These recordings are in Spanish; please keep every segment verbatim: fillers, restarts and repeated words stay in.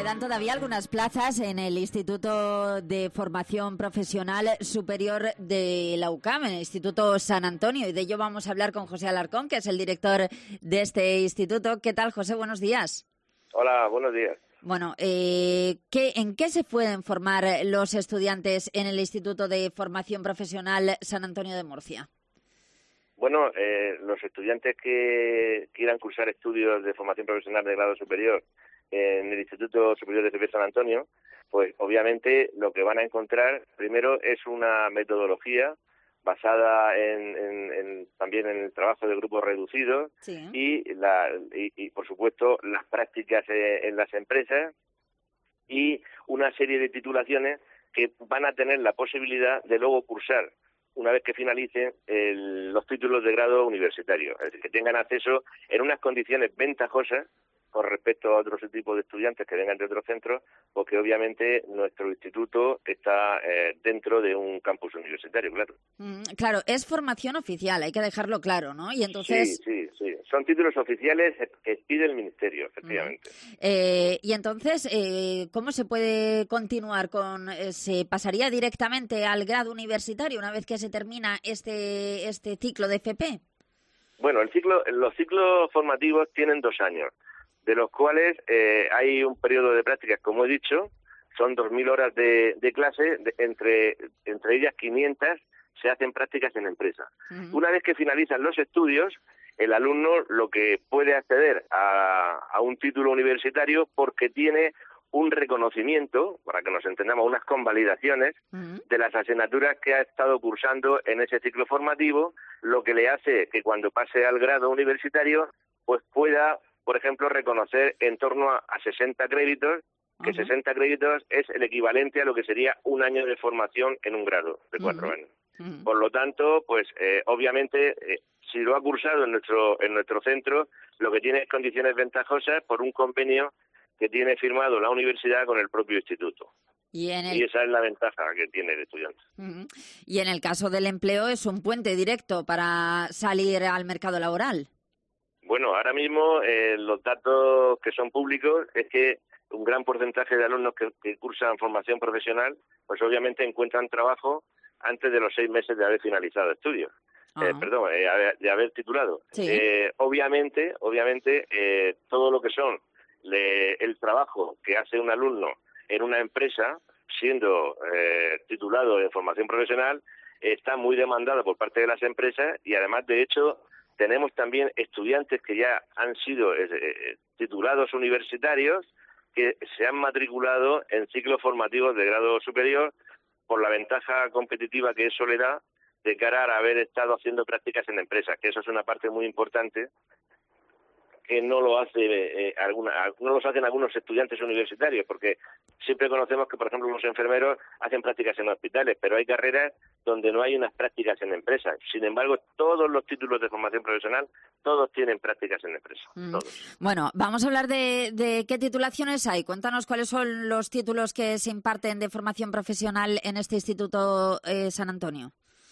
quedan todavía algunas plazas en el Instituto de Formación Profesional Superior de la U C A M, en el Instituto San Antonio, y de ello vamos a hablar con José Alarcón, que es el director de este instituto. ¿Qué tal, José? Buenos días. Hola, buenos días. Bueno, eh, ¿qué, ¿en qué se pueden formar los estudiantes en el Instituto de Formación Profesional San Antonio de Murcia? Bueno, eh, los estudiantes que quieran cursar estudios de formación profesional de grado superior en el Instituto Superior de F P San Antonio, pues obviamente lo que van a encontrar primero es una metodología basada en, en, en también en el trabajo de grupos reducidos, sí. y, la, y, y por supuesto las prácticas eh, en las empresas y una serie de titulaciones que van a tener la posibilidad de luego cursar una vez que finalicen el, los títulos de grado universitario, es decir, que tengan acceso en unas condiciones ventajosas con respecto a otros tipos de estudiantes que vengan de otros centros, porque obviamente nuestro instituto está eh, dentro de un campus universitario, claro. Mm, claro, es formación oficial, hay que dejarlo claro, ¿no? Y entonces... Sí, sí, sí. Son títulos oficiales que pide el Ministerio, efectivamente. Mm. Eh, y entonces, eh, ¿cómo se puede continuar con...? Eh, ¿Se pasaría directamente al grado universitario una vez que se termina este, este ciclo de F P? Bueno, el ciclo, los ciclos formativos tienen dos años, de los cuales eh, hay un periodo de prácticas, como he dicho, son dos mil horas de, de clase, de, entre, entre ellas quinientas se hacen prácticas en empresa. Uh-huh. Una vez que finalizan los estudios, el alumno lo que puede acceder a, a un título universitario porque tiene un reconocimiento, para que nos entendamos, unas convalidaciones uh-huh. de las asignaturas que ha estado cursando en ese ciclo formativo, lo que le hace que cuando pase al grado universitario, pues pueda, por ejemplo, reconocer en torno a, a sesenta créditos, que uh-huh. sesenta créditos es el equivalente a lo que sería un año de formación en un grado de cuatro uh-huh. años. Uh-huh. Por lo tanto, pues eh, obviamente, eh, si lo ha cursado en nuestro en nuestro centro, lo que tiene es condiciones ventajosas por un convenio que tiene firmado la universidad con el propio instituto. Y, en el... y esa es la ventaja que tiene el estudiante. Uh-huh. Y en el caso del empleo es un puente directo para salir al mercado laboral. Bueno, ahora mismo eh, los datos que son públicos es que un gran porcentaje de alumnos que, que cursan formación profesional, pues obviamente encuentran trabajo antes de los seis meses de haber finalizado estudios. Uh-huh. Eh, perdón, eh, de haber titulado. Sí. Eh, obviamente, obviamente, eh, todo lo que son le, el trabajo que hace un alumno en una empresa, siendo eh, titulado en formación profesional, está muy demandado por parte de las empresas y además, de hecho, tenemos también estudiantes que ya han sido eh, titulados universitarios que se han matriculado en ciclos formativos de grado superior por la ventaja competitiva que eso le da de cara a haber estado haciendo prácticas en empresas, que eso es una parte muy importante que no lo hace eh, alguna, no los hacen algunos estudiantes universitarios, porque siempre conocemos que, por ejemplo, los enfermeros hacen prácticas en hospitales, pero hay carreras donde no hay unas prácticas en empresas. Sin embargo, todos los títulos de formación profesional, todos tienen prácticas en empresas. Mm. Todos. Bueno, vamos a hablar de, de qué titulaciones hay. Cuéntanos cuáles son los títulos que se imparten de formación profesional en este Instituto eh, San Antonio.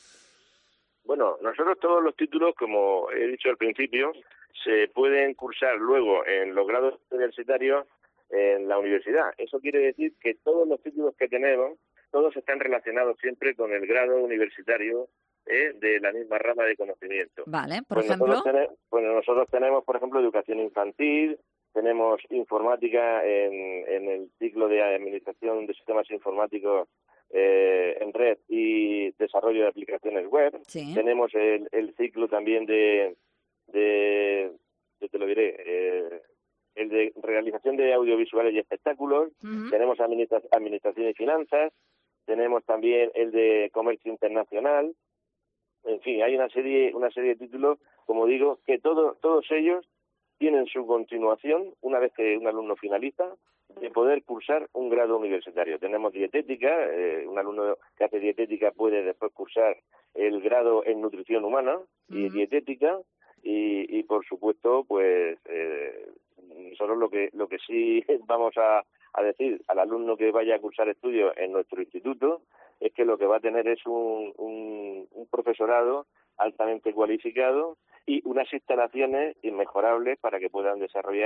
Bueno, nosotros todos los títulos, como he dicho al principio, se pueden cursar luego en los grados universitarios en la universidad. Eso quiere decir que todos los títulos que tenemos, todos están relacionados siempre con el grado universitario eh, de la misma rama de conocimiento. Vale, por pues ejemplo. Nosotros tenemos, bueno, nosotros tenemos, por ejemplo, educación infantil, tenemos informática en, en el ciclo de administración de sistemas informáticos Eh, en red y desarrollo de aplicaciones web. Sí. Tenemos el, el ciclo también de, de, de te lo diré, eh, el de realización de audiovisuales y espectáculos. Uh-huh. Tenemos administra- administración y finanzas. Tenemos también el de comercio internacional. En fin, hay una serie, una serie de títulos, como digo, que todo, todos ellos tienen su continuación una vez que un alumno finaliza, de poder cursar un grado universitario. Tenemos dietética, eh, un alumno que hace dietética puede después cursar el grado en nutrición humana y uh-huh. dietética, y, y por supuesto, pues eh, nosotros lo que lo que sí vamos a, a decir al alumno que vaya a cursar estudios en nuestro instituto es que lo que va a tener es un, un, un profesorado altamente cualificado y unas instalaciones inmejorables para que puedan desarrollar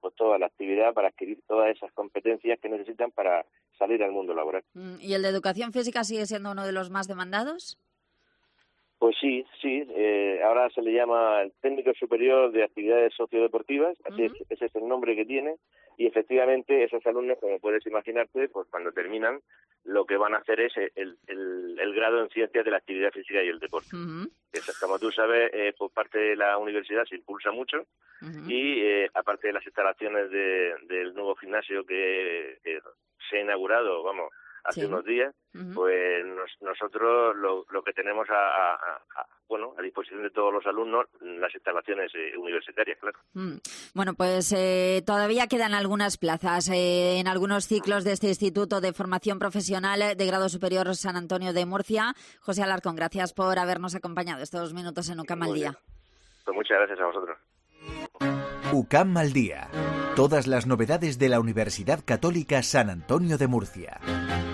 pues toda la actividad para adquirir todas esas competencias que necesitan para salir al mundo laboral. ¿Y el de educación física sigue siendo uno de los más demandados? Pues sí, sí. Eh, ahora se le llama el técnico superior de actividades sociodeportivas, así uh-huh. es, ese es el nombre que tiene, y efectivamente esos alumnos, como puedes imaginarte, pues cuando terminan, lo que van a hacer es el, el, el grado en ciencias de la actividad física y el deporte. Uh-huh. Eso, como tú sabes, eh, por parte de la universidad se impulsa mucho uh-huh. y eh, aparte de las instalaciones de, del nuevo gimnasio que, que se ha inaugurado, vamos, hace sí. unos días, uh-huh. pues nos, nosotros lo, lo que tenemos a, a, a, bueno, a disposición de todos los alumnos, las instalaciones eh, universitarias, claro. Mm. Bueno, pues eh, todavía quedan algunas plazas eh, en algunos ciclos de este Instituto de Formación Profesional de Grado Superior San Antonio de Murcia. José Alarcón, gracias por habernos acompañado estos minutos en UCAM al Día. Pues muchas gracias a vosotros. UCAM al Día. Todas las novedades de la Universidad Católica San Antonio de Murcia.